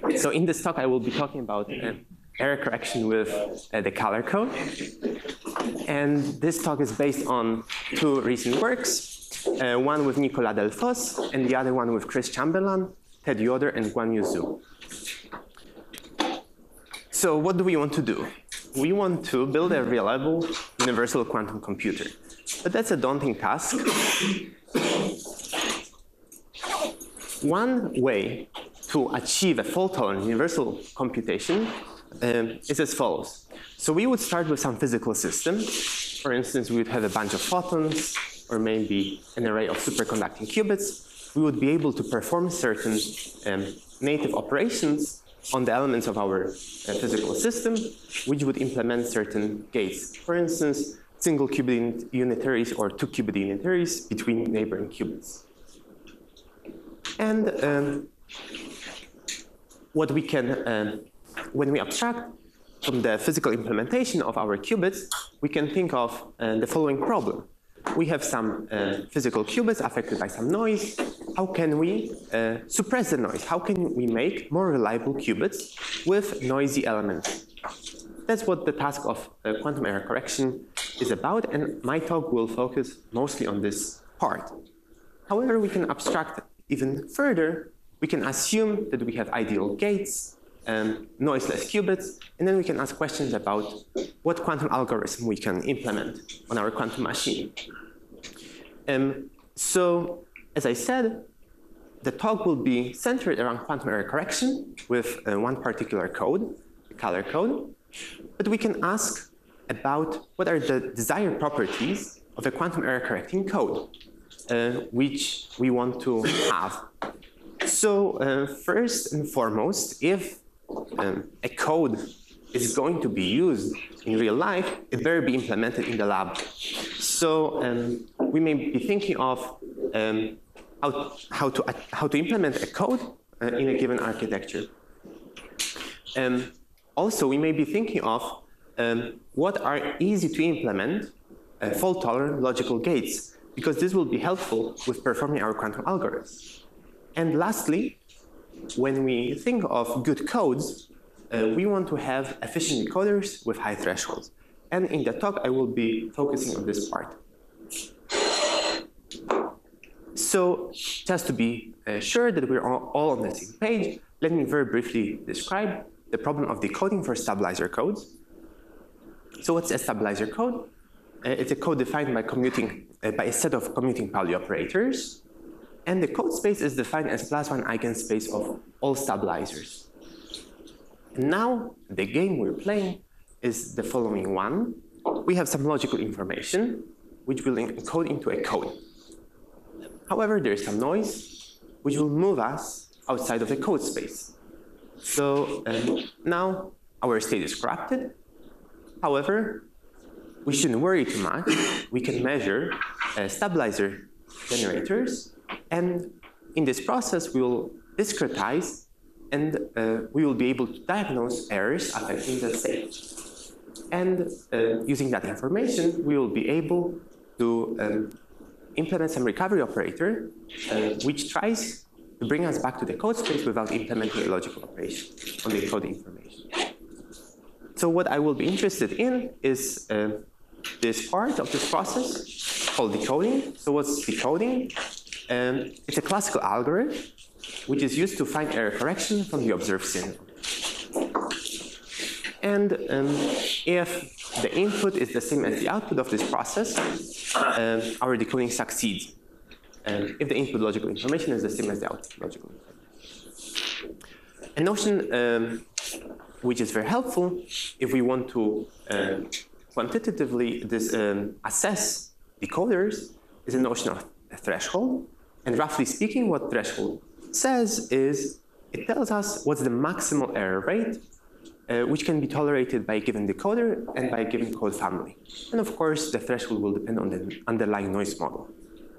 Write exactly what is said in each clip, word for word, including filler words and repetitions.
So in this talk, I will be talking about uh, error correction with uh, the color code. And this talk is based on two recent works, uh, one with Nicolas Delfosse and the other one with Chris Chamberlain, Ted Yoder, and Guanyu Zhu. So what do we want to do? We want to build a reliable universal quantum computer. But that's a daunting task. One way to achieve a fault-tolerant universal computation um, is as follows. So we would start with some physical system. For instance, we would have a bunch of photons, or maybe an array of superconducting qubits. We would be able to perform certain um, native operations on the elements of our uh, physical system, which would implement certain gates. For instance, single qubit unitaries or two qubit unitaries between neighboring qubits. And um, what we can, um, when we abstract from the physical implementation of our qubits, we can think of uh, the following problem. We have some uh, physical qubits affected by some noise. How can we uh, suppress the noise? How can we make more reliable qubits with noisy elements? That's what the task of uh, quantum error correction is about, and my talk will focus mostly on this part. However, we can abstract even further. We can assume that we have ideal gates, um, noiseless qubits, and then we can ask questions about what quantum algorithm we can implement on our quantum machine. Um, so, as I said, the talk will be centered around quantum error correction with uh, one particular code, the color code. But we can ask about what are the desired properties of a quantum error correcting code, uh, which we want to have. So uh, first and foremost, if um, a code is going to be used in real life, it better be implemented in the lab. So um, we may be thinking of um, how, how, to, uh, how to implement a code uh, in a given architecture. Um, also, we may be thinking of um, what are easy to implement uh, fault-tolerant logical gates, because this will be helpful with performing our quantum algorithms. And lastly, when we think of good codes, uh, we want to have efficient encoders with high thresholds. And in the talk, I will be focusing on this part. So just to be uh, sure that we're all, all on the same page, let me very briefly describe the problem of decoding for stabilizer codes. So what's a stabilizer code? Uh, it's a code defined by commuting uh, by a set of commuting Pauli operators. And the code space is defined as plus one eigenspace of all stabilizers. And now the game we're playing is the following one. We have some logical information which will encode into a code. However, there is some noise which will move us outside of the code space. So um, now our state is corrupted. However, we shouldn't worry too much. We can measure uh, stabilizer generators, and in this process we will discretize, and uh, we will be able to diagnose errors affecting the state. And uh, using that information, we will be able to um, implement some recovery operator uh, which tries to bring us back to the code space without implementing a logical operation on the code information. So what I will be interested in is uh, this part of this process called decoding. So what's decoding? Um, it's a classical algorithm which is used to find error correction from the observed signal. And um, if the input is the same as the output of this process, um, our decoding succeeds. And if the input logical information is the same as the output logical information. A notion um, which is very helpful if we want to uh, quantitatively this, um, assess decoders is a notion of a threshold. And roughly speaking, what threshold says is it tells us what's the maximal error rate uh, which can be tolerated by a given decoder and by a given code family. And of course, the threshold will depend on the underlying noise model.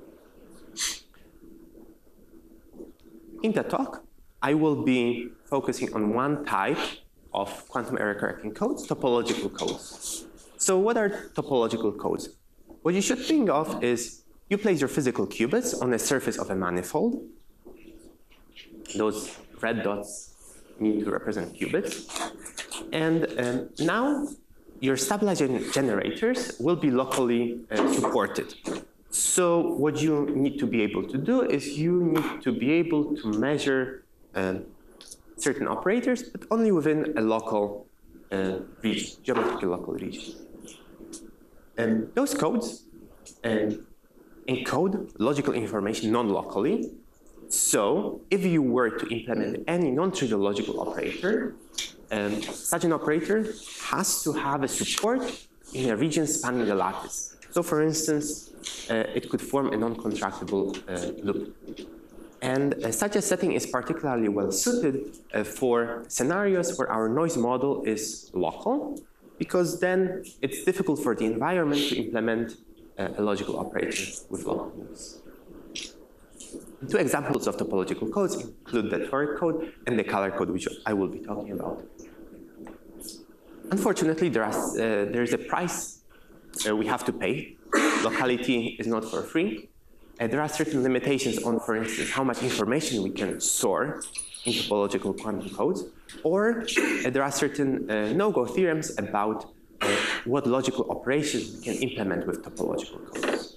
In the talk, I will be focusing on one type of quantum error correcting codes, topological codes. So what are topological codes? What you should think of is you place your physical qubits on the surface of a manifold. Those red dots need to represent qubits. And um, now your stabilized generators will be locally uh, supported. So what you need to be able to do is you need to be able to measure um, certain operators, but only within a local uh, region, geometrically local region. And those codes um, encode logical information non-locally. So if you were to implement any non-trivial logical operator, um, such an operator has to have a support in a region spanning the lattice. So for instance, uh, it could form a non-contractible uh, loop. And uh, such a setting is particularly well suited uh, for scenarios where our noise model is local, because then it's difficult for the environment to implement uh, a logical operator with local noise. Two examples of topological codes include the toric code and the color code, which I will be talking about. Unfortunately, there, are, uh, there is a price uh, we have to pay. Locality is not for free. Uh, there are certain limitations on, for instance, how much information we can store in topological quantum codes, or uh, there are certain uh, no-go theorems about uh, what logical operations we can implement with topological codes.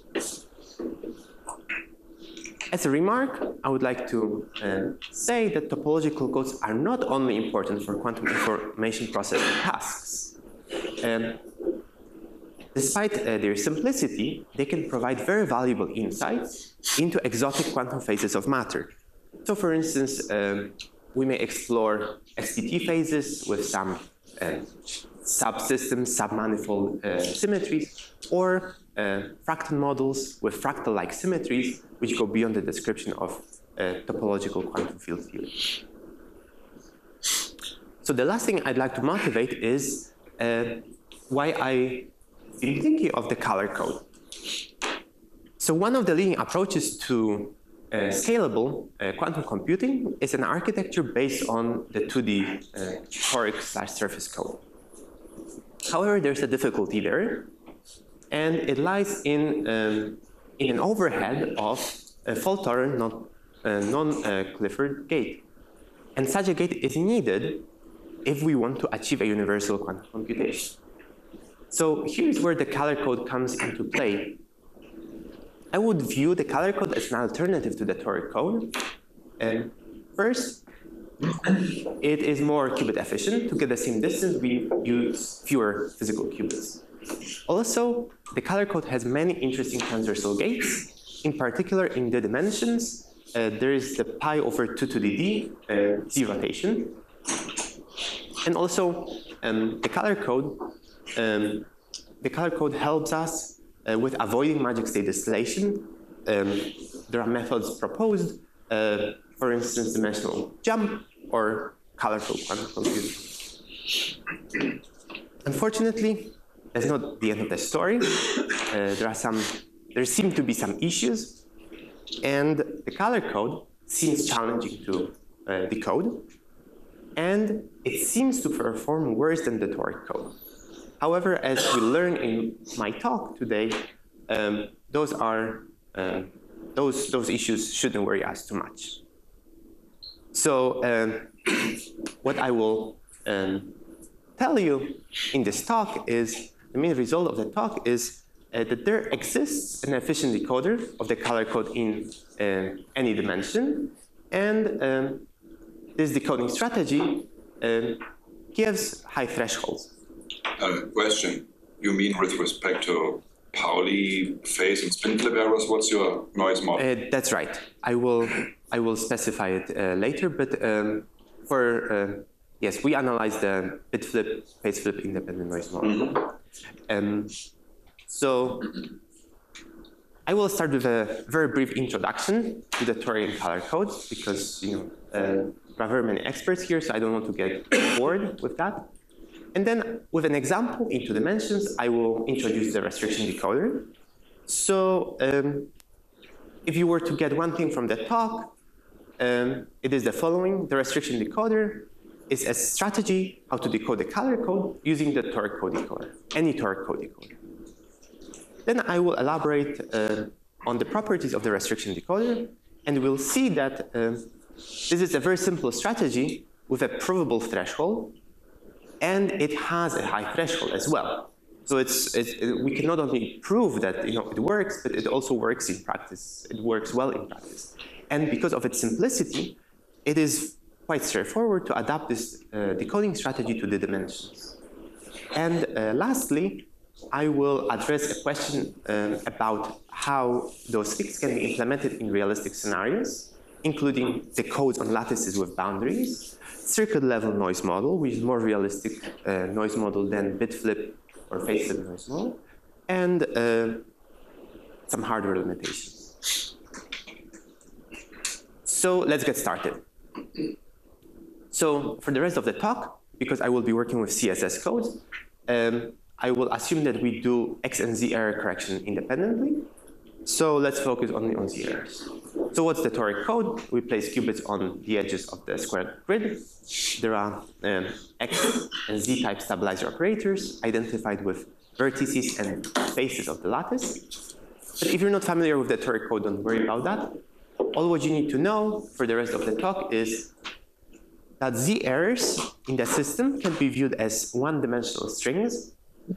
As a remark, I would like to uh, say that topological codes are not only important for quantum information processing tasks. Um, despite uh, their simplicity, they can provide very valuable insights into exotic quantum phases of matter. So for instance, um, we may explore S T T phases with some uh, subsystems, submanifold uh, symmetries, or uh, fractal models with fractal-like symmetries, which go beyond the description of uh, topological quantum field theory. So the last thing I'd like to motivate is uh, why I am thinking of the color code. So one of the leading approaches to uh, scalable uh, quantum computing is an architecture based on the two D uh, toric slash surface code. However, there's a difficulty there, and it lies in, um, in an overhead of a fault-tolerant non-Clifford uh, non, uh, gate. And such a gate is needed if we want to achieve a universal quantum computation. So here's where the color code comes into play. I would view the color code as an alternative to the toric code. And first, it is more qubit efficient. To get the same distance, we use fewer physical qubits. Also, the color code has many interesting transversal gates. In particular, in the dimensions, uh, there is the pi over two to the d uh, z rotation. And also, um, the color code, um, the color code helps us uh, with avoiding magic state distillation. Um, there are methods proposed, uh, for instance, dimensional jump or colorful quantum computing. Unfortunately, that's not the end of the story. Uh, there are some, there seem to be some issues, and the color code seems challenging to uh, decode, and it seems to perform worse than the toric code. However, as we learn in my talk today, um, those are uh, those those issues shouldn't worry us too much. So, um, what I will um, tell you in this talk is the main result of the talk is uh, that there exists an efficient decoder of the color code in uh, any dimension, and um, this decoding strategy um, gives high thresholds. Uh, question, you mean with respect to Pauli phase and spin clip errors? What's your noise model? Uh, that's right. I will I will specify it uh, later, but um, for uh, yes, we analyze the bit flip, phase flip independent noise model. Mm-hmm. um, so I will start with a very brief introduction to the toric and color codes, because you know uh, there are very many experts here, so I don't want to get bored with that. And then, with an example in two dimensions, I will introduce the restriction decoder. So, um, if you were to get one thing from the talk, um, it is the following. The restriction decoder is a strategy how to decode the color code using the toric code decoder, any toric code decoder. Then I will elaborate uh, on the properties of the restriction decoder, and we'll see that um, this is a very simple strategy with a provable threshold, and it has a high threshold as well. So it's, it's it, we can not only prove that you know it works, but it also works in practice. It works well in practice, and because of its simplicity, it is quite straightforward to adapt this uh, decoding strategy to the dimensions. And uh, lastly, I will address a question um, about how those fixes can be implemented in realistic scenarios, including the codes on lattices with boundaries, circuit-level noise model, which is more realistic uh, noise model than bit flip or phase flip noise model, and uh, some hardware limitations. So let's get started. So for the rest of the talk, because I will be working with C S S code, um, I will assume that we do X and Z error correction independently. So let's focus only on Z errors. So what's the toric code? We place qubits on the edges of the square grid. There are um, X and Z type stabilizer operators identified with vertices and faces of the lattice. But if you're not familiar with the toric code, don't worry about that. All what you need to know for the rest of the talk is that Z errors in the system can be viewed as one-dimensional strings.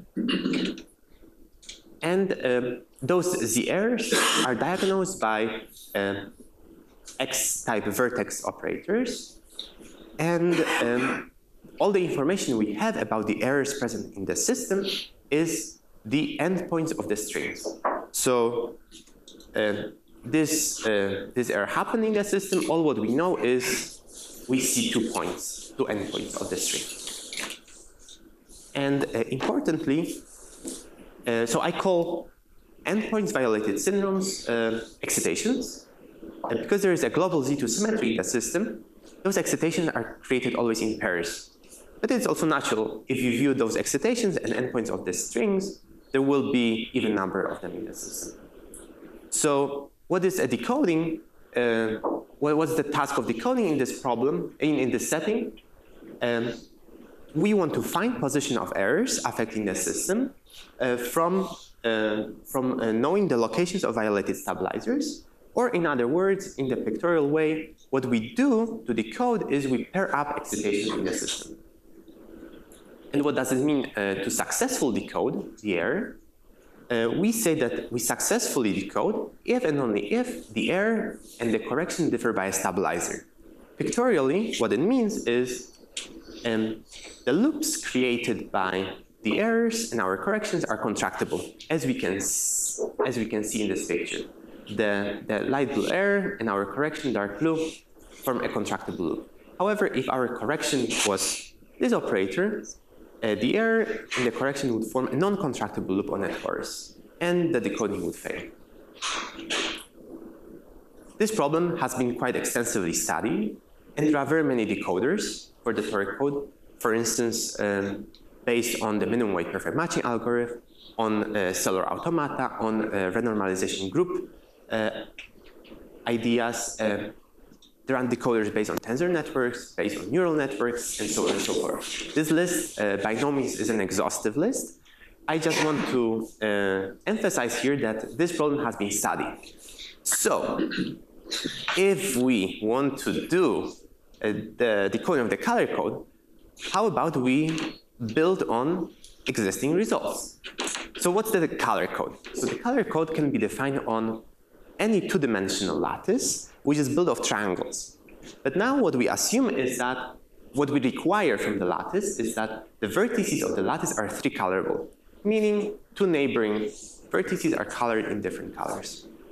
And um, those Z errors are diagnosed by uh, X-type vertex operators. And um, all the information we have about the errors present in the system is the endpoints of the strings. So uh, this, uh, this error happened in the system. All what we know is we see two points, two endpoints of the string. And uh, importantly, uh, so I call endpoints violated syndromes uh, excitations. And because there is a global Z two symmetry in the system, those excitations are created always in pairs. But it's also natural, if you view those excitations and endpoints of the strings, there will be even number of them in the system. So what is a decoding? Uh, what was the task of decoding in this problem, in, in this setting? Um, we want to find position of errors affecting the system uh, from, uh, from uh, knowing the locations of violated stabilizers, or in other words, in the pictorial way, what we do to decode is we pair up excitations in the system. And what does it mean uh, to successfully decode the error? Uh, we say that we successfully decode if and only if the error and the correction differ by a stabilizer. Pictorially, what it means is um, the loops created by the errors and our corrections are contractible, as we can, as we can see in this picture. The, the light blue error and our correction, dark blue, form a contractible loop. However, if our correction was this operator, Uh, the error and the correction would form a non-contractible loop on that course, and the decoding would fail. This problem has been quite extensively studied, and there are very many decoders for the toric code. For instance, um, based on the minimum weight perfect matching algorithm, on uh, cellular automata, on uh, renormalization group uh, ideas. Uh, There are decoders based on tensor networks, based on neural networks, and so on and so forth. This list, uh, by no means, is an exhaustive list. I just want to uh, emphasize here that this problem has been studied. So, if we want to do uh, the decoding of the color code, how about we build on existing results? So what's the color code? So the color code can be defined on any two-dimensional lattice, which is built of triangles. But now what we assume is that what we require from the lattice is that the vertices of the lattice are three-colorable, meaning two neighboring vertices are colored in different colors.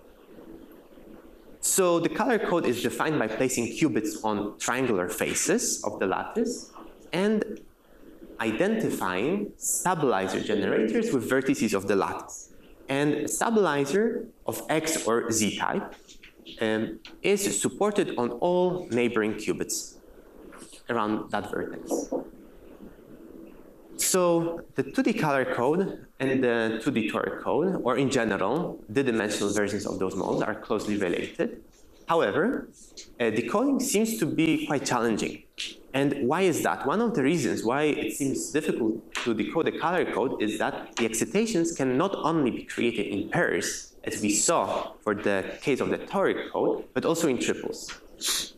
So the color code is defined by placing qubits on triangular faces of the lattice and identifying stabilizer generators with vertices of the lattice. And a stabilizer of X or Z type um, is supported on all neighboring qubits around that vertex. So the two D color code and the two D toric code, or in general, the dimensional versions of those models are closely related. However, uh, decoding seems to be quite challenging. And why is that? One of the reasons why it seems difficult to decode the color code is that the excitations can not only be created in pairs, as we saw for the case of the toric code, but also in triples.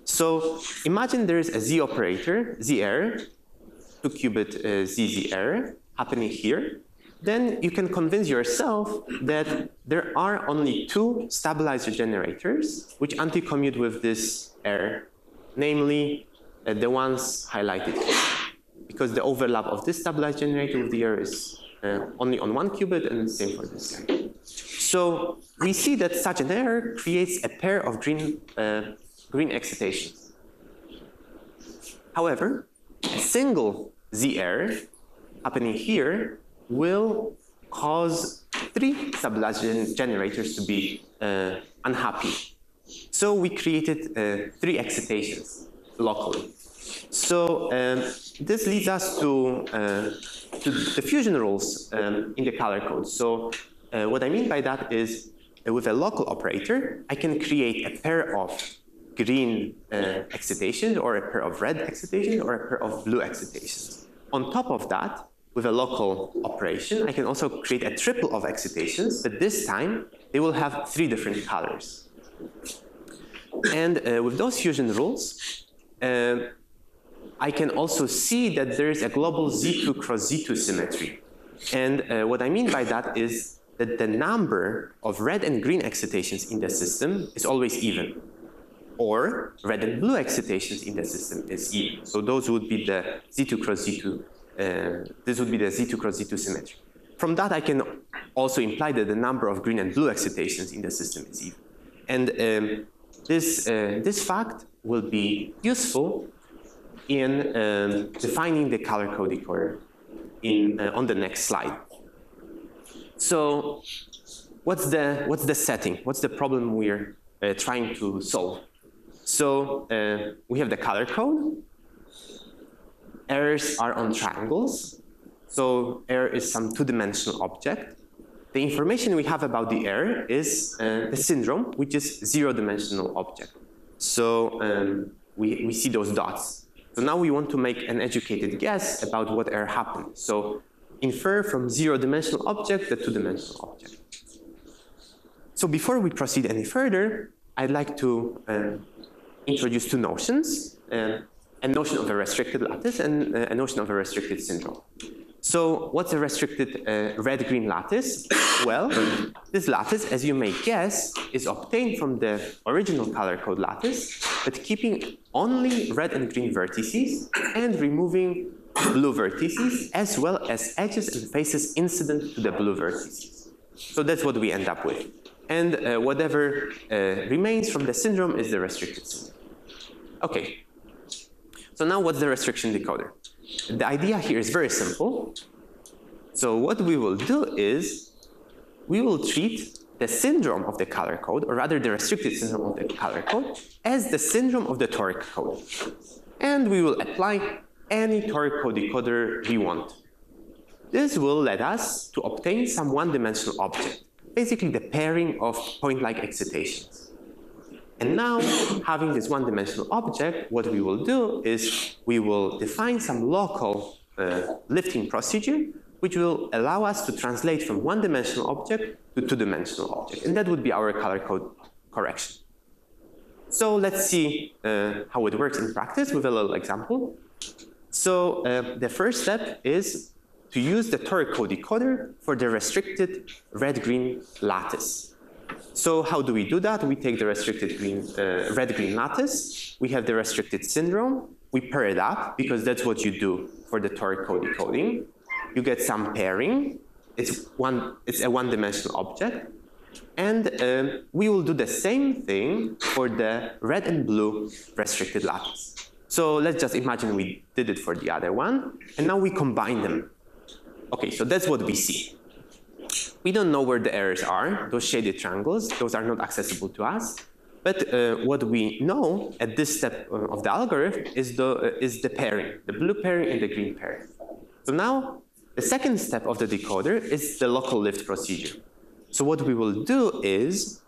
So imagine there is a z operator, z error, two qubit uh, zz error happening here. Then you can convince yourself that there are only two stabilizer generators which anti-commute with this error, namely uh, the ones highlighted here, because the overlap of this stabilizer generator with the error is uh, only on one qubit, and same for this guy. So we see that such an error creates a pair of green, uh, green excitations. However, a single z error happening here will cause three stabilizer generators to be uh, unhappy. So we created uh, three excitations locally. So um, this leads us to, uh, to the fusion rules um, in the color code. So uh, what I mean by that is uh, with a local operator, I can create a pair of green uh, excitations, or a pair of red excitations, or a pair of blue excitations. On top of that, with a local operation, I can also create a triple of excitations, but this time they will have three different colors. And uh, with those fusion rules, uh, I can also see that there is a global z two cross z two symmetry. And uh, what I mean by that is that the number of red and green excitations in the system is always even, or red and blue excitations in the system is even. So those would be the z two cross z two. Uh, this would be the z two cross z two symmetry. From that, I can also imply that the number of green and blue excitations in the system is even. And um, this, uh, this fact will be useful in um, defining the color code decoder in, uh, on the next slide. So what's the, what's the setting? What's the problem we're uh, trying to solve? So uh, we have the color code. Errors are on triangles. So error is some two-dimensional object. The information we have about the error is uh, the syndrome, which is zero-dimensional object. So um, we, we see those dots. So now we want to make an educated guess about what error happened. So infer from zero-dimensional object the two-dimensional object. So before we proceed any further, I'd like to uh, introduce two notions. Uh, a notion of a restricted lattice and uh, a notion of a restricted syndrome. So what's a restricted uh, red-green lattice? Well, this lattice, as you may guess, is obtained from the original color code lattice, but keeping only red and green vertices and removing blue vertices, as well as edges and faces incident to the blue vertices. So that's what we end up with. And uh, whatever uh, remains from the syndrome is the restricted syndrome. Okay. So now what's the restriction decoder? The idea here is very simple. So what we will do is we will treat the syndrome of the color code, or rather the restricted syndrome of the color code, as the syndrome of the toric code. And we will apply any toric code decoder we want. This will let us to obtain some one-dimensional object, basically the pairing of point-like excitations. And now, having this one-dimensional object, what we will do is we will define some local uh, lifting procedure, which will allow us to translate from one-dimensional object to two-dimensional object. And that would be our color code correction. So let's see uh, how it works in practice with a little example. So uh, the first step is to use the toric code decoder for the restricted red-green lattice. So how do we do that? We take the restricted green, uh, red-green lattice. We have the restricted syndrome. We pair it up, because that's what you do for the toric code decoding. You get some pairing. It's, one, it's a one-dimensional object. And um, we will do the same thing for the red and blue restricted lattice. So let's just imagine we did it for the other one. And now we combine them. OK, so that's what we see. We don't know where the errors are, those shaded triangles. Those are not accessible to us. But uh, what we know at this step of the algorithm is the, uh, is the pairing, the blue pairing and the green pairing. So now the second step of the decoder is the local lift procedure. So what we will do is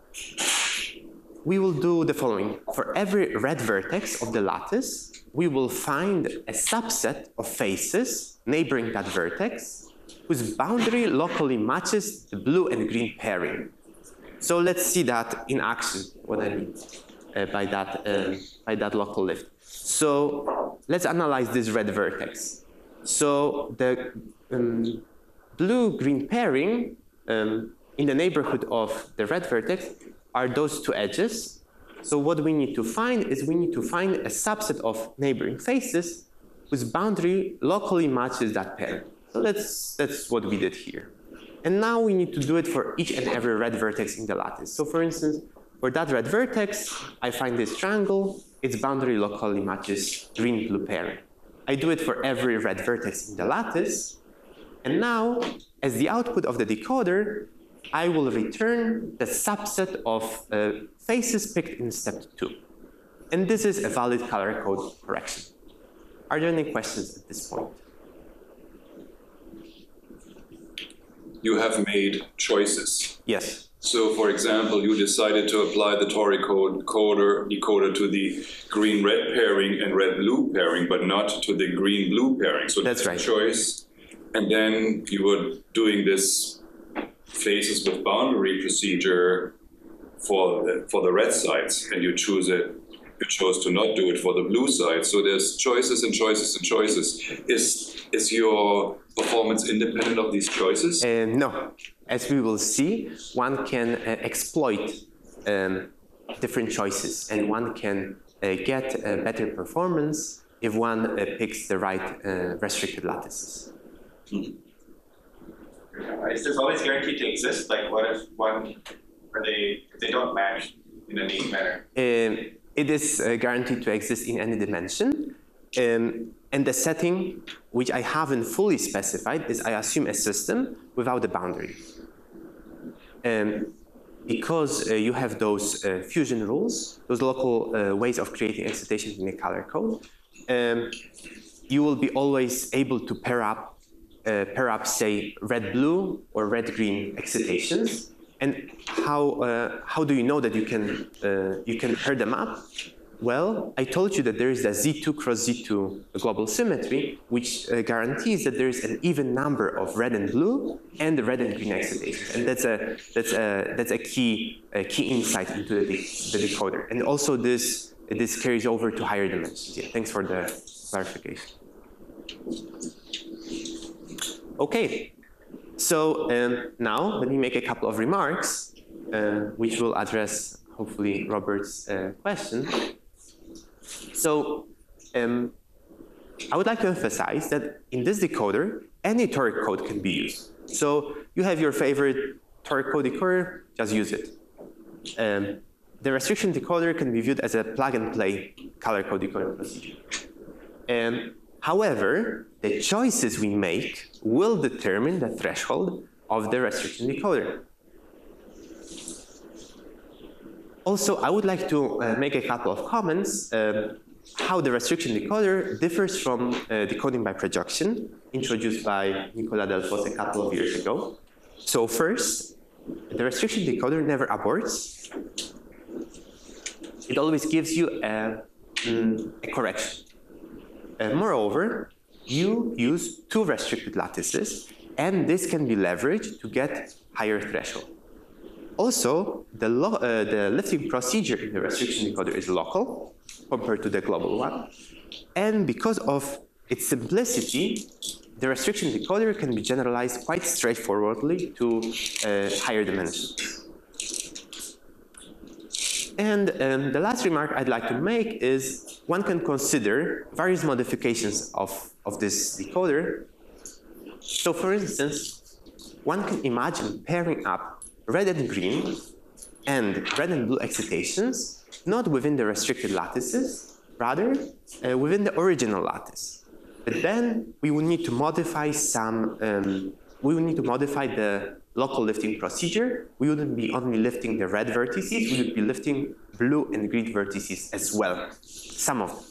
we will do the following. For every red vertex of the lattice, we will find a subset of faces neighboring that vertex whose boundary locally matches the blue and green pairing. So let's see that in action, what I mean. uh, by that uh, by that local lift. So let's analyze this red vertex. So the um, blue-green pairing um, in the neighborhood of the red vertex are those two edges. So what we need to find is we need to find a subset of neighboring faces whose boundary locally matches that pair. So that's, that's what we did here. And now we need to do it for each and every red vertex in the lattice. So for instance, for that red vertex, I find this triangle, its boundary locally matches green-blue pairing. I do it for every red vertex in the lattice. And now, as the output of the decoder, I will return the subset of uh, faces picked in step two. And this is a valid color code correction. Are there any questions at this point? You have made choices. Yes. So, for example, you decided to apply the Tori code coder, decoder to the green-red pairing and red-blue pairing, but not to the green-blue pairing. So that's right. Choice. And then you were doing this faces with boundary procedure for the, for the red sides, and you choose it. You chose to not do it for the blue side. So there's choices and choices and choices. Is is your performance independent of these choices? Uh, no. As we will see, one can uh, exploit um, different choices, and one can uh, get a better performance if one uh, picks the right uh, restricted lattices. Hmm. Is this always guaranteed to exist? Like, what if one, or they, if they don't match in a neat manner? Um, it is uh, guaranteed to exist in any dimension. Um, and the setting, which I haven't fully specified, is I assume a system without a boundary. Um, because uh, you have those uh, fusion rules, those local uh, ways of creating excitations in a color code, um, you will be always able to pair up Uh, pair up, say, red-blue or red-green excitations. And how uh, how do you know that you can uh, you can pair them up? Well, I told you that there is a Z two cross Z two global symmetry, which uh, guarantees that there is an even number of red and blue and red and green excitations, and that's a that's a that's a key a key insight into the, the decoder. And also this this carries over to higher dimensions. Yeah, thanks for the clarification. Okay, so um, now let me make a couple of remarks, uh, which will address, hopefully, Robert's uh, question. So um, I would like to emphasize that in this decoder, any toric code can be used. So you have your favorite toric code decoder, just use it. Um, the restriction decoder can be viewed as a plug-and-play color code decoder procedure. Um, However, the choices we make will determine the threshold of the restriction decoder. Also, I would like to uh, make a couple of comments uh, how the restriction decoder differs from uh, decoding by projection, introduced by Nicolas Delfosse a couple of years ago. So first, the restriction decoder never aborts. It always gives you a, mm, a correction. Uh, moreover, you use two restricted lattices, and this can be leveraged to get higher threshold. Also, the, lo uh, the lifting procedure in the restriction decoder is local compared to the global one. And because of its simplicity, the restriction decoder can be generalized quite straightforwardly to uh, higher dimensions. And um, the last remark I'd like to make is one can consider various modifications of, of this decoder. So for instance, one can imagine pairing up red and green and red and blue excitations, not within the restricted lattices, rather uh, within the original lattice. But then we will need to modify some, um, we will need to modify the local lifting procedure. We wouldn't be only lifting the red vertices, we would be lifting blue and green vertices as well, some of them.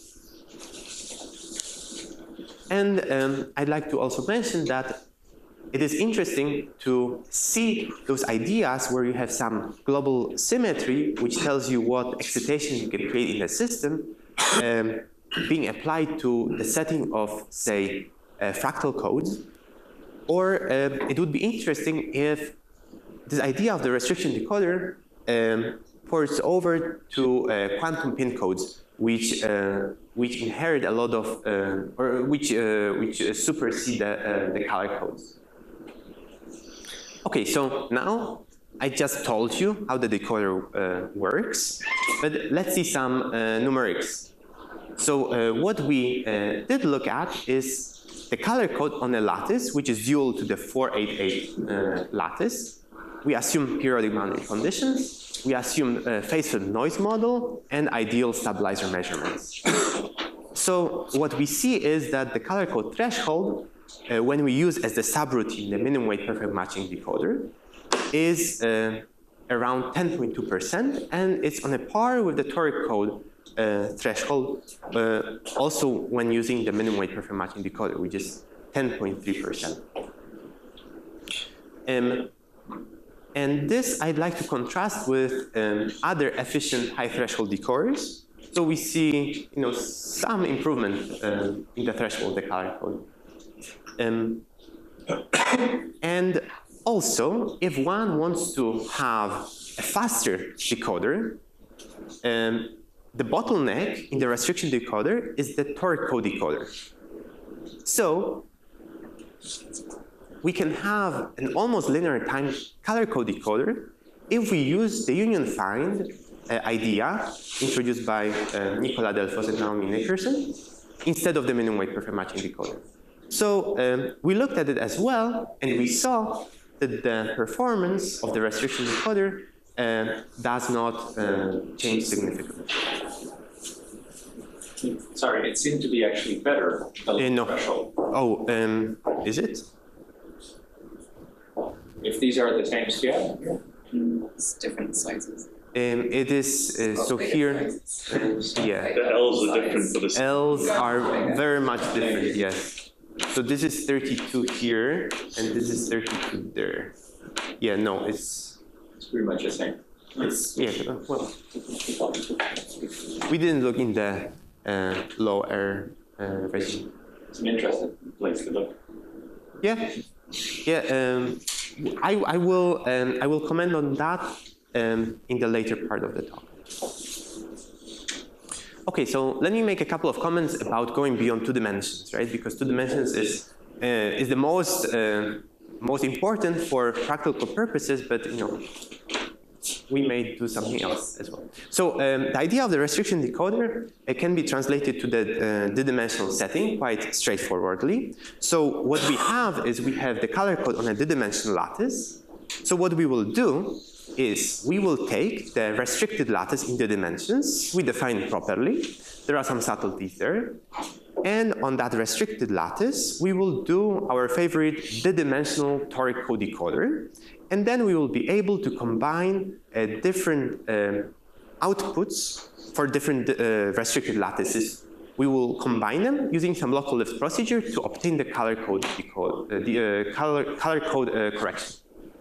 And um, I'd like to also mention that it is interesting to see those ideas where you have some global symmetry, which tells you what excitation you can create in the system, um, being applied to the setting of, say, uh, fractal codes. Or um, it would be interesting if this idea of the restriction decoder um, ports over to uh, quantum pin codes, which uh, which inherit a lot of uh, or which uh, which uh, supersede the, uh, the color codes. Okay, so now I just told you how the decoder uh, works, but let's see some uh, numerics. So uh, what we uh, did look at is the color code on a lattice, which is dual to the four eighty-eight uh, lattice. We assume periodic boundary conditions. We assume a phase-field noise model and ideal stabilizer measurements. So what we see is that the color code threshold, uh, when we use as the subroutine the minimum weight perfect matching decoder, is uh, around ten point two percent, and it's on a par with the toric code uh, threshold, uh, also when using the minimum weight perfect matching decoder, which is ten point three percent. Um, and this I'd like to contrast with um, other efficient high threshold decoders. So we see, you know, some improvement uh, in the threshold of the color code. Um, and also, if one wants to have a faster decoder, um, the bottleneck in the restriction decoder is the toric code decoder. So we can have an almost linear time color code decoder if we use the union find uh, idea introduced by uh, Nicola Delfos and Naomi Nickerson instead of the minimum weight perfect matching decoder. So um, we looked at it as well, and we saw that the performance of the restriction decoder uh, does not uh, change significantly. Sorry, it seemed to be actually better than the Uh, no. threshold. Oh, um, is it? If these are the same scale, It's different sizes. Um, it is, uh, so here, uh, yeah, The L's are different for the L's are very much different, yes. So this is thirty-two here, and this is thirty-two there. Yeah, no, it's, it's pretty much the same. it's yeah, uh, well, we didn't look in the uh, lower uh, regime. It's an interesting place to look. Yeah, yeah. Um, I I will um, I will comment on that um, in the later part of the talk. Okay, so let me make a couple of comments about going beyond two dimensions, right? Because two dimensions is uh, is the most uh, most important for practical purposes, but you know, we may do something else as well. So um, the idea of the restriction decoder, it can be translated to the uh, d-dimensional setting quite straightforwardly. So what we have is we have the color code on a d-dimensional lattice. So what we will do is we will take the restricted lattice in the dimensions, we define it properly. There are some subtleties there. And on that restricted lattice, we will do our favorite d-dimensional toric code decoder. And then we will be able to combine uh, different um, outputs for different uh, restricted lattices. We will combine them using some local lift procedure to obtain the color code, decode, uh, the uh, color, color code uh, correction.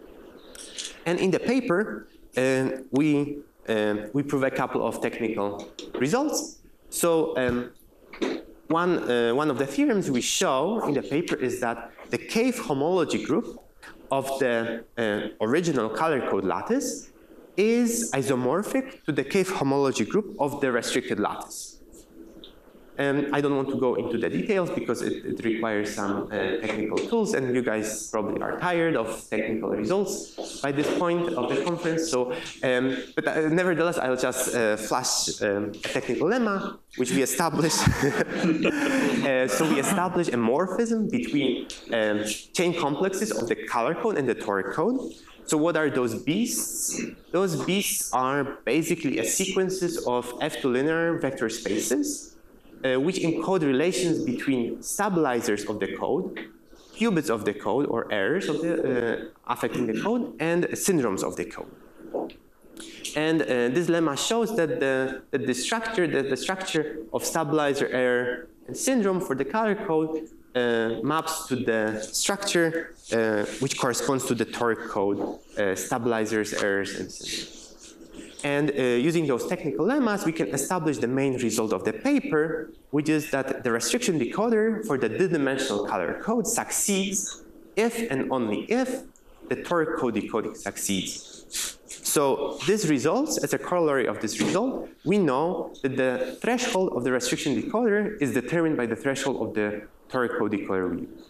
And in the paper, uh, we, uh, we prove a couple of technical results. So um, one, uh, one of the theorems we show in the paper is that the Cave homology group of the uh, original color code lattice is isomorphic to the Cave homology group of the restricted lattice. And I don't want to go into the details because it, it requires some uh, technical tools, and you guys probably are tired of technical results by this point of the conference. So, um, but uh, nevertheless, I'll just uh, flash um, a technical lemma, which we established. uh, so we establish a morphism between um, chain complexes of the color code and the toric code. So what are those beasts? Those beasts are basically a sequences of F two linear vector spaces, Uh, which encode relations between stabilizers of the code, qubits of the code, or errors of the, uh, affecting the code, and syndromes of the code. And uh, this lemma shows that the, that the structure, that the structure of stabilizer, error, and syndrome for the color code uh, maps to the structure uh, which corresponds to the toric code, uh, stabilizers, errors, and syndromes. And uh, using those technical lemmas, we can establish the main result of the paper, which is that the restriction decoder for the d-dimensional color code succeeds if and only if the toric code decoding succeeds. So So this results, as a corollary of this result, we know that the threshold of the restriction decoder is determined by the threshold of the toric codecoder we use.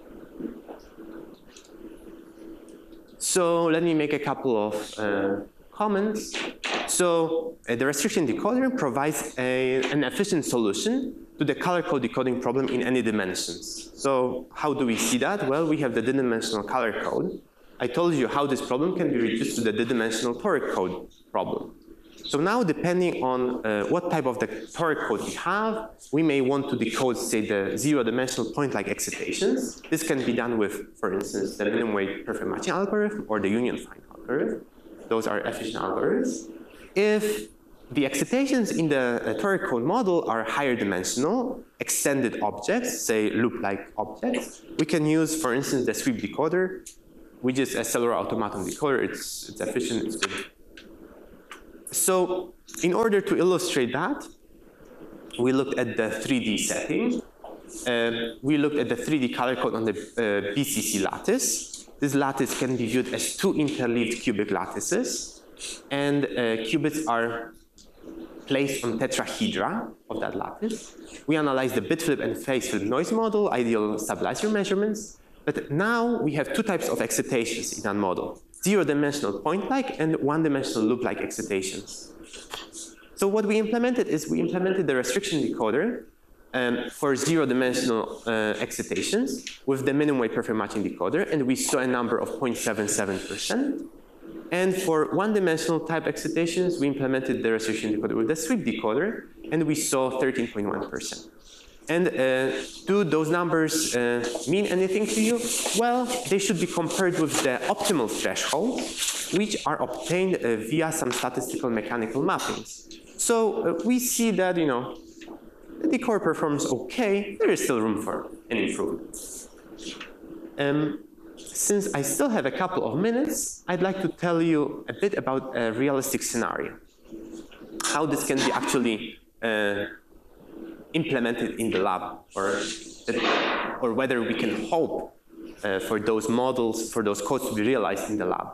So let me make a couple of uh, comments. So uh, the restriction decoder provides a, an efficient solution to the color code decoding problem in any dimensions. So how do we see that? Well, we have the d-dimensional color code. I told you how this problem can be reduced to the d-dimensional toric code problem. So now, depending on uh, what type of the toric code we have, we may want to decode, say, the zero-dimensional point-like excitations. This can be done with, for instance, the minimum weight perfect matching algorithm or the union find algorithm. Those are efficient algorithms. If the excitations in the uh, toric code model are higher dimensional, extended objects, say loop-like objects, we can use, for instance, the sweep decoder, which is a cellular automaton decoder. It's, it's efficient, it's good. So in order to illustrate that, we looked at the three D setting. Uh, we looked at the three D color code on the uh, B C C lattice. This lattice can be viewed as two interleaved cubic lattices, and uh, qubits are placed on tetrahedra of that lattice. We analyze the bit flip and phase flip noise model, ideal stabilizer measurements. But now we have two types of excitations in that model: zero-dimensional point-like and one-dimensional loop-like excitations. So what we implemented is we implemented the restriction decoder um, for zero-dimensional uh, excitations with the minimum weight perfect matching decoder, and we saw a number of zero point seven seven percent. And for one-dimensional type excitations, we implemented the restriction decoder with the sweep decoder, and we saw thirteen point one percent. And uh, do those numbers uh, mean anything to you? Well, they should be compared with the optimal thresholds, which are obtained uh, via some statistical mechanical mappings. So uh, we see that, you know, the core performs okay. There is still room for an improvement. Um, since I still have a couple of minutes, I'd like to tell you a bit about a realistic scenario. How this can be actually uh, implemented in the lab, or, or whether we can hope uh, for those models, for those codes to be realized in the lab.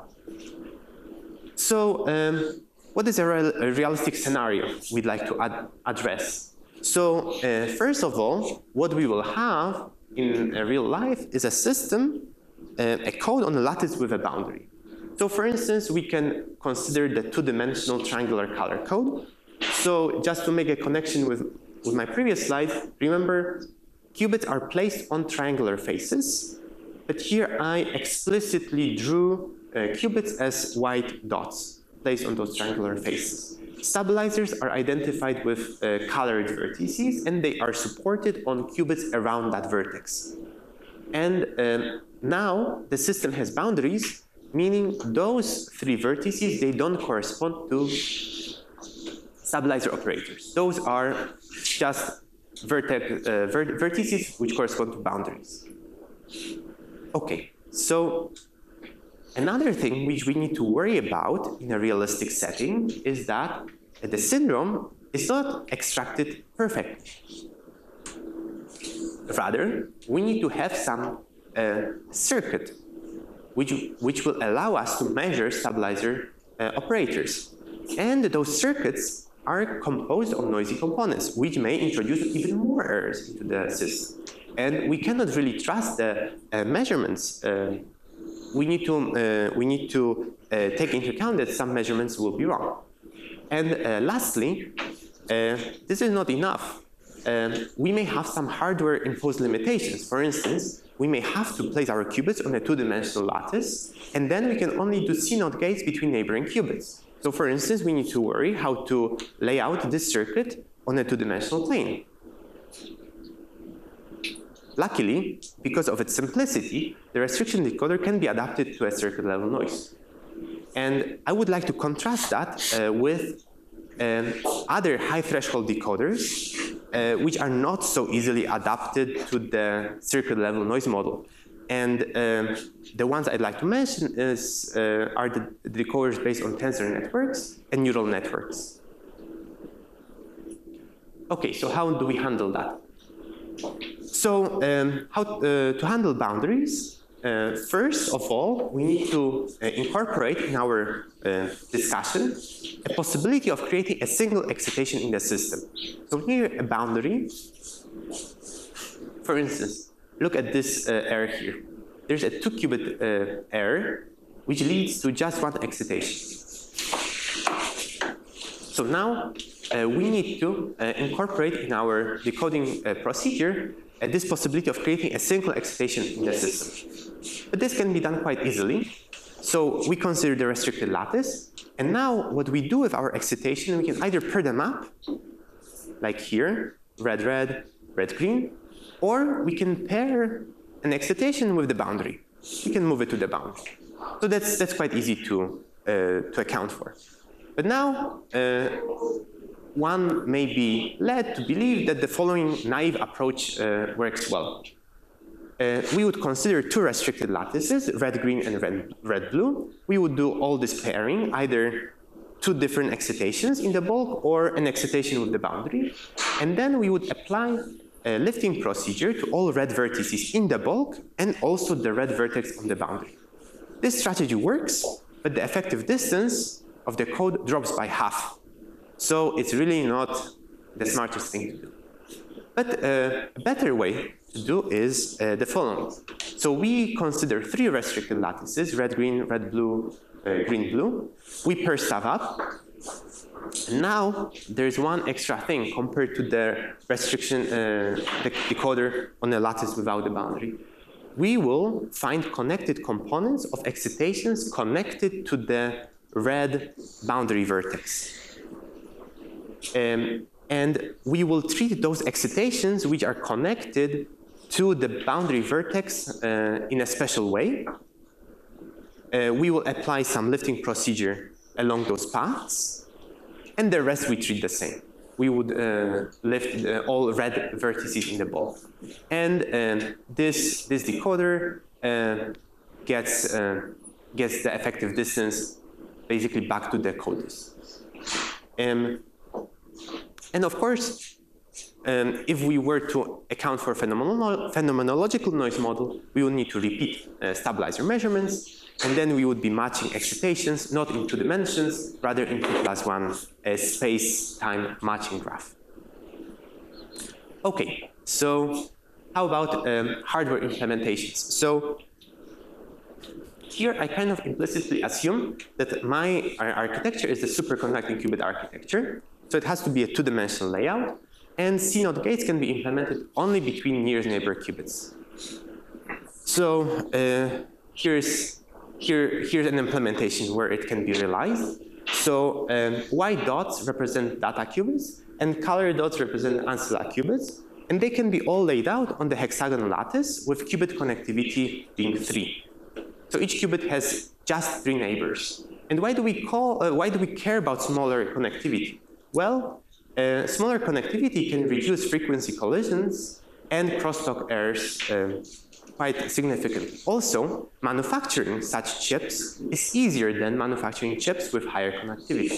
So um, what is a, real, a realistic scenario we'd like to ad address? So uh, first of all, what we will have in uh, real life is a system, uh, a code on a lattice with a boundary. So for instance, we can consider the two-dimensional triangular color code. So just to make a connection with With my previous slide, remember, qubits are placed on triangular faces, but here I explicitly drew uh, qubits as white dots placed on those triangular faces. Stabilizers are identified with uh, colored vertices, and they are supported on qubits around that vertex. And um, now the system has boundaries, meaning those three vertices, they don't correspond to stabilizer operators. Those are just vertex, uh, vert vertices which correspond to boundaries. Okay, so another thing which we need to worry about in a realistic setting is that the syndrome is not extracted perfectly. Rather, we need to have some uh, circuit which, which will allow us to measure stabilizer uh, operators. And those circuits are composed of noisy components, which may introduce even more errors into the system. And we cannot really trust the uh, measurements. Uh, we need to, uh, we need to uh, take into account that some measurements will be wrong. And uh, lastly, uh, this is not enough. Uh, we may have some hardware-imposed limitations. For instance, we may have to place our qubits on a two-dimensional lattice, and then we can only do C NOT gates between neighboring qubits. So for instance, we need to worry how to lay out this circuit on a two-dimensional plane. Luckily, because of its simplicity, the restriction decoder can be adapted to a circuit level noise. And I would like to contrast that uh, with um, other high threshold decoders, uh, which are not so easily adapted to the circuit level noise model. And um, the ones I'd like to mention is, uh, are the, the decoders based on tensor networks and neural networks. Okay, so how do we handle that? So um, how uh, to handle boundaries, uh, first of all, we need to uh, incorporate in our uh, discussion a possibility of creating a single excitation in the system. So here, a boundary. For instance, look at this uh, error here. There's a two-qubit uh, error, which leads to just one excitation. So now uh, we need to uh, incorporate in our decoding uh, procedure uh, this possibility of creating a single excitation in the system. But this can be done quite easily. So we consider the restricted lattice. And now what we do with our excitation, we can either pair them up, like here, red, red, red, green, or we can pair an excitation with the boundary. We can move it to the boundary. So that's, that's quite easy to, uh, to account for. But now, uh, one may be led to believe that the following naive approach uh, works well. Uh, we would consider two restricted lattices, red-green and red-blue. We would do all this pairing, either two different excitations in the bulk or an excitation with the boundary. And then we would apply a lifting procedure to all red vertices in the bulk and also the red vertex on the boundary. This strategy works, but the effective distance of the code drops by half. So it's really not the smartest thing to do. But uh, a better way to do is uh, the following. So we consider three restricted lattices, red, green, red, blue, uh, green, blue. We pair stuff up. Now there's one extra thing compared to the restriction uh, the decoder on a lattice without the boundary. We will find connected components of excitations connected to the red boundary vertex. Um, and we will treat those excitations which are connected to the boundary vertex uh, in a special way. Uh, we will apply some lifting procedure along those paths, and the rest we treat the same. We would uh, lift uh, all red vertices in the bulk. And um, this, this decoder uh, gets, uh, gets the effective distance basically back to the code distance. Um, and of course, um, if we were to account for phenomenolo phenomenological noise model, we would need to repeat uh, stabilizer measurements, and then we would be matching excitations not in two dimensions, rather in two plus one uh, space-time matching graph. Okay, so how about um, hardware implementations? So here I kind of implicitly assume that my our architecture is the superconducting qubit architecture. So it has to be a two-dimensional layout, and C NOT gates can be implemented only between nearest neighbor qubits. So uh, here's Here, here's an implementation where it can be realized. So um, white dots represent data qubits, and color dots represent ancilla qubits, and they can be all laid out on the hexagonal lattice with qubit connectivity being three. So each qubit has just three neighbors. And why do we call? Uh, why do we care about smaller connectivity? Well, uh, smaller connectivity can reduce frequency collisions and crosstalk errors Uh, quite significantly. Also, manufacturing such chips is easier than manufacturing chips with higher connectivity.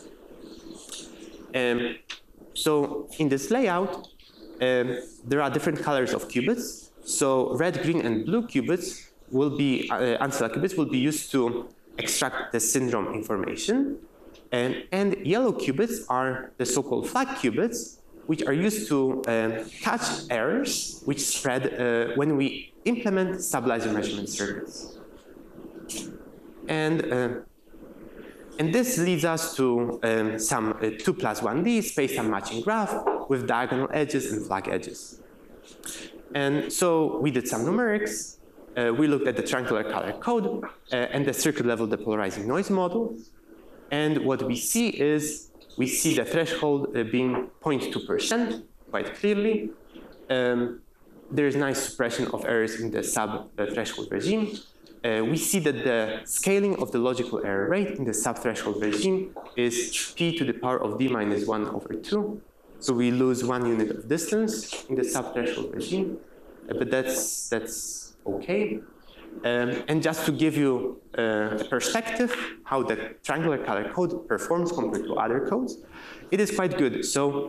Um, so in this layout, um, there are different colors of qubits. So red, green, and blue qubits will be, uh, ancilla qubits will be used to extract the syndrome information. And, and yellow qubits are the so-called flag qubits, which are used to um, catch errors which spread uh, when we implement stabilizer measurement circuits. And, uh, and this leads us to um, some uh, two plus one D space-time matching graph with diagonal edges and flag edges. And so we did some numerics. Uh, we looked at the triangular color code uh, and the circuit level depolarizing noise model. And what we see is we see the threshold uh, being zero point two percent quite clearly. Um, there is nice suppression of errors in the sub-threshold regime. Uh, we see that the scaling of the logical error rate in the sub-threshold regime is p to the power of d minus one over two. So we lose one unit of distance in the sub-threshold regime, uh, but that's, that's okay. Um, and just to give you uh, a perspective how the triangular color code performs compared to other codes, it is quite good. So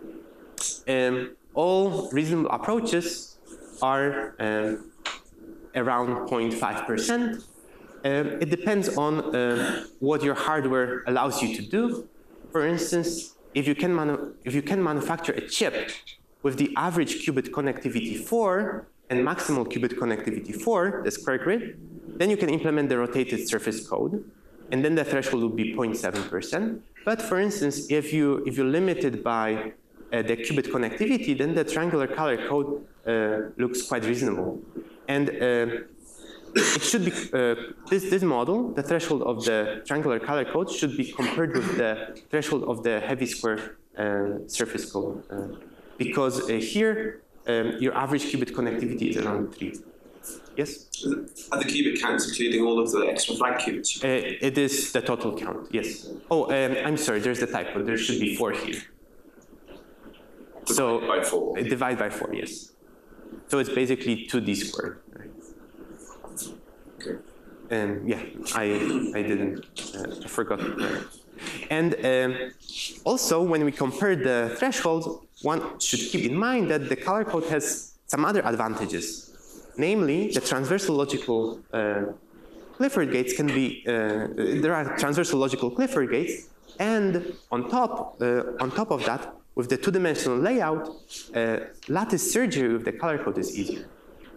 um, all reasonable approaches are um, around zero point five percent. Um, it depends on uh, what your hardware allows you to do. For instance, if you can, manu if you can manufacture a chip with the average qubit connectivity four and maximal qubit connectivity four, the square grid, then you can implement the rotated surface code, and then the threshold would be zero point seven percent. But for instance, if you if you limit it by uh, the qubit connectivity, then the triangular color code uh, looks quite reasonable. And uh, it should be, uh, this, this model, the threshold of the triangular color code should be compared with the threshold of the heavy square uh, surface code. Uh, because uh, here, um, your average qubit connectivity is around three. Yes? Are the qubit counts including all of the extra flag qubits? Uh, it is the total count, yes. Oh, um, I'm sorry, there's the typo. There should be four here. So, by four. Uh, divide by four, yes. So it's basically two d squared. Right? Okay. And yeah, I, I didn't, uh, I forgot. And um, also, when we compare the thresholds, one should keep in mind that the color code has some other advantages. Namely, the transversal logical uh, Clifford gates can be, uh, there are transversal logical Clifford gates, and on top, uh, on top of that, with the two-dimensional layout, uh, lattice surgery with the color code is easier.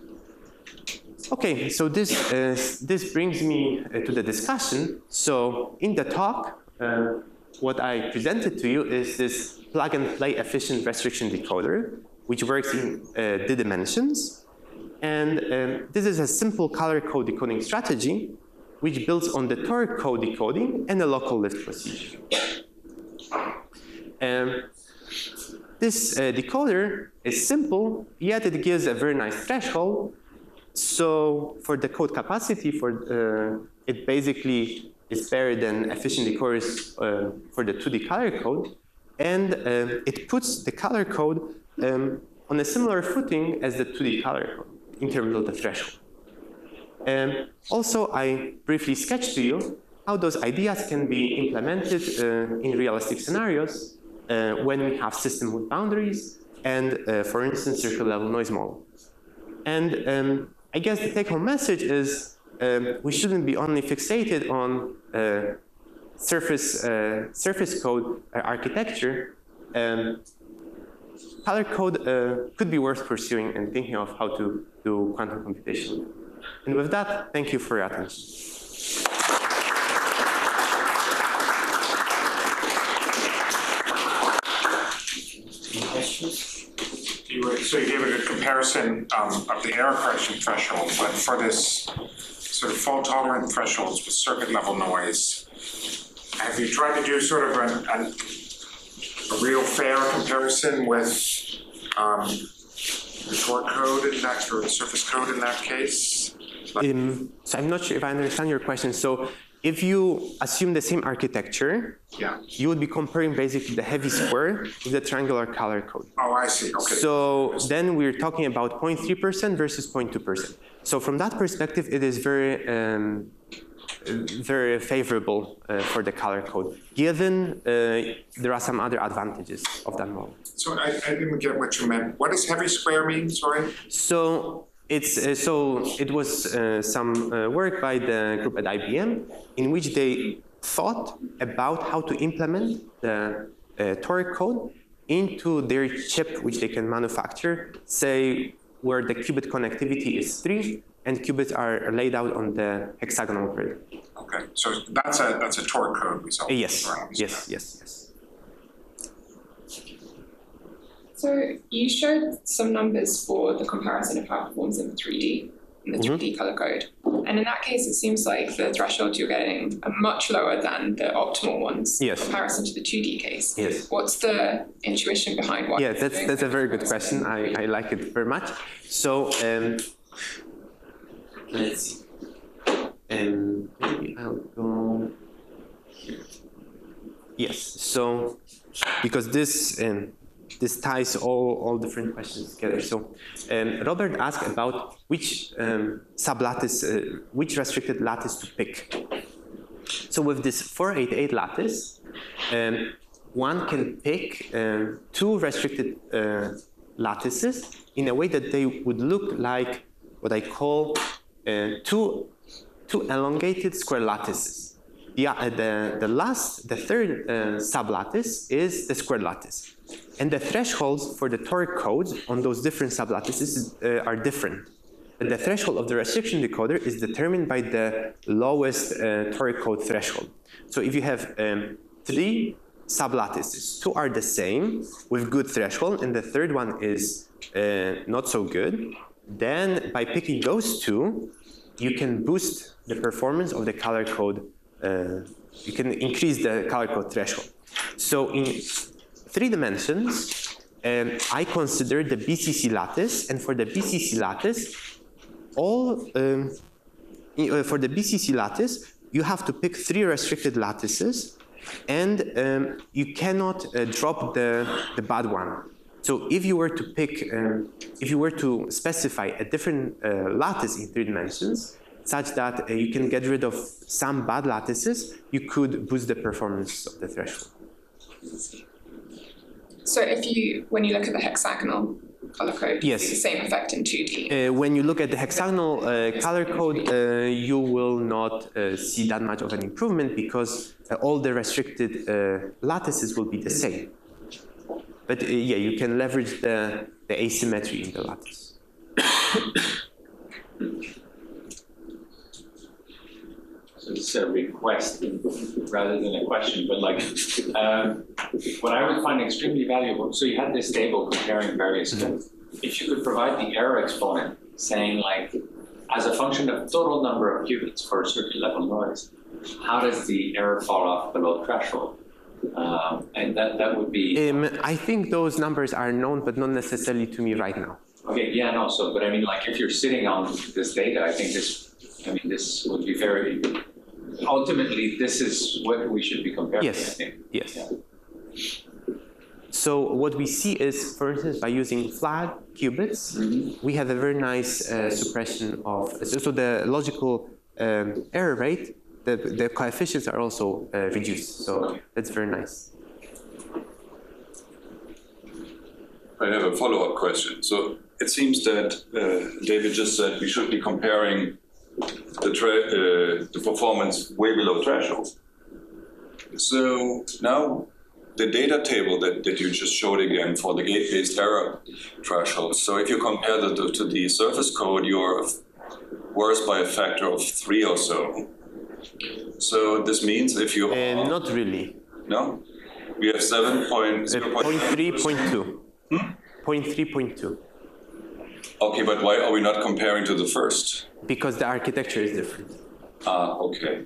Okay, so this, uh, this brings me uh, to the discussion. So in the talk, uh, what I presented to you is this plug-and-play efficient restriction decoder, which works in uh, d dimensions. And um, this is a simple color code decoding strategy, which builds on the Tor code decoding and a local lift procedure. Um, this uh, decoder is simple, yet it gives a very nice threshold. So for the code capacity, for uh, it basically is better than efficient decoders uh, for the two D color code, and um, it puts the color code um, on a similar footing as the two D color code in terms of the threshold. Um, also, I briefly sketched to you how those ideas can be implemented uh, in realistic scenarios uh, when we have system with boundaries and, uh, for instance, circle level noise model. And um, I guess the take-home message is um, we shouldn't be only fixated on uh, surface, uh, surface code uh, architecture. Um, color code uh, could be worth pursuing and thinking of how to do quantum computation. And with that, thank you for your attention. Any questions? You were, so you gave a good comparison um, of the error correction threshold, but for this sort of fault-tolerant thresholds with circuit level noise, have you tried to do sort of an, an, a real fair comparison with um, the Tor code in that, or the surface code in that case? Um, so I'm not sure if I understand your question. So if you assume the same architecture, yeah, you would be comparing basically the heavy square with the triangular color code. Oh, I see. Okay. So then we're talking about zero point three percent versus zero point two percent. So from that perspective, it is very, um, very favorable uh, for the color code, given uh, there are some other advantages of that model. So I, I didn't get what you meant. What does heavy square mean? Sorry. So it's uh, so it was uh, some uh, work by the group at I B M in which they thought about how to implement the uh, Tor code into their chip, which they can manufacture, say where the qubit connectivity is three and qubits are laid out on the hexagonal grid. Okay, so that's a that's a Tor code result. Uh, yes, yes, yes, yes. So you showed some numbers for the comparison of how it performs in three D, in the mm-hmm. three D color code. And in that case, it seems like the thresholds you're getting are much lower than the optimal ones yes. in comparison to the two D case. Yes. What's the intuition behind why? Yeah, that's, that's a very good question. I, I like it very much. So um, let's see. Um, maybe I'll go here. Yes, so because this um, this ties all, all different questions together. So um, Robert asked about which um, sublattice, uh, which restricted lattice to pick. So with this four eighty-eight lattice, um, one can pick um, two restricted uh, lattices in a way that they would look like what I call uh, two, two elongated square lattices. The, uh, the, the last, the third uh, sublattice is the square lattice. And the thresholds for the toric codes on those different sublattices uh, are different. But the threshold of the restriction decoder is determined by the lowest uh, toric code threshold. So if you have um, three sublattices, two are the same with good threshold, and the third one is uh, not so good, then by picking those two, you can boost the performance of the color code. Uh, you can increase the color code threshold. So in three dimensions, um, I consider the B C C lattice, and for the B C C lattice, all um, uh, for the B C C lattice, you have to pick three restricted lattices, and um, you cannot uh, drop the the bad one. So if you were to pick, um, if you were to specify a different uh, lattice in three dimensions, such that uh, you can get rid of some bad lattices, you could boost the performance of the threshold. So if you, when you look at the hexagonal color code, yes, you see the same effect in two D. Uh, when you look at the hexagonal uh, color code, uh, you will not uh, see that much of an improvement because uh, all the restricted uh, lattices will be the same. But uh, yeah, you can leverage the, the asymmetry in the lattice. So it's a request rather than a question, but like um, what I would find extremely valuable. So you had this table comparing various codes. If you could provide the error exponent saying like, as a function of total number of qubits for a certain level noise, how does the error fall off below threshold? Um, and that, that would be... Um, I think those numbers are known, but not necessarily to me right now. Okay, yeah, no, so, but I mean, like, if you're sitting on this data, I think this, I mean, this would be very, ultimately, this is what we should be comparing, yes. I think. Yes. Yeah. So what we see is, for instance, by using flag qubits, mm-hmm. we have a very nice uh, suppression of, so, so the logical um, error rate, the, the coefficients are also uh, reduced. So that's very nice. I have a follow-up question. So it seems that uh, David just said we should be comparing the, uh, the performance way below threshold. So now the data table that, that you just showed again for the gate-based error threshold. So if you compare the, the, to the surface code, you're worse by a factor of three or so. So this means if you... Uh, not really. No? We have seven point zero. Uh, point three point two. Hmm? zero point three point two. Okay, but why are we not comparing to the first? Because the architecture is different. Ah, okay.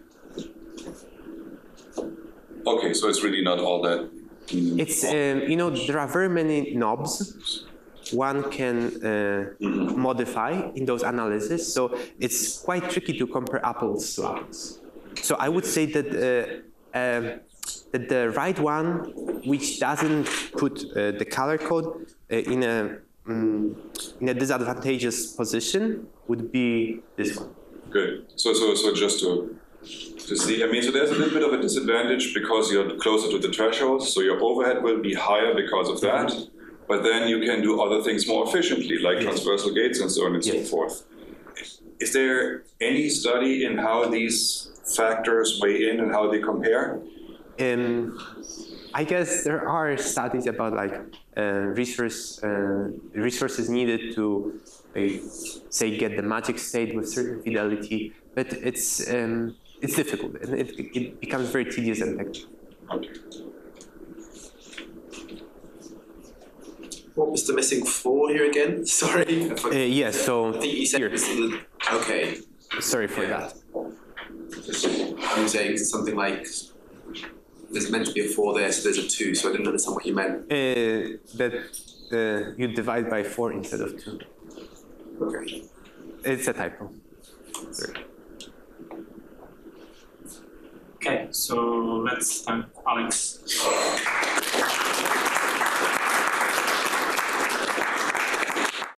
Okay, so it's really not all that. It's, um, you know, there are very many knobs one can uh, mm-hmm. modify in those analyses, so it's quite tricky to compare apples to apples. So I would say that, uh, uh, that the right one, which doesn't put uh, the color code uh, in a um, in a disadvantageous position, would be this one. Good. So, so, so just to to see, I mean, so there's a little bit of a disadvantage because you're closer to the threshold, so your overhead will be higher because of that. Mm-hmm. But then you can do other things more efficiently, like yes. transversal gates and so on and yes. so forth. Is there any study in how these factors weigh in and how they compare? Um, I guess there are studies about like uh, resource uh, resources needed to, uh, say, get the magic state with certain fidelity, but it's um, it's difficult and it, it becomes very tedious and technical. Okay. What was the missing four here again? Sorry. Uh, yes, yeah, so I think you said here. Okay. Sorry for yeah. that. I'm saying something like there's meant to be a four there, so there's a two. So I didn't understand what you meant. Uh, that uh, you divide by four instead of two. Okay. It's a typo. Sorry. Okay, so let's thank Alex.